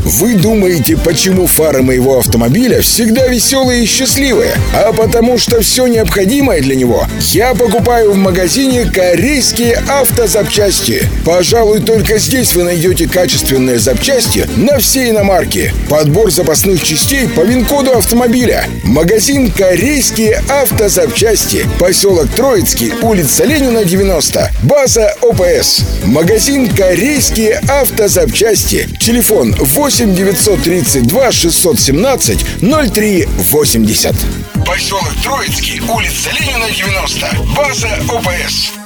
Вы думаете, почему фары моего автомобиля всегда веселые и счастливые? А потому что все необходимое для него я покупаю в магазине «Корейские автозапчасти». Пожалуй, только здесь вы найдете качественные запчасти на все иномарки. Подбор запасных частей по ВИН-коду автомобиля. Магазин «Корейские автозапчасти». Поселок Троицкий, улица Ленина, 90. База ОПС. Магазин «Корейские автозапчасти». Телефон 8 932 617 03 80. Поселок Троицкий, улица Ленина, 90. База ОПС.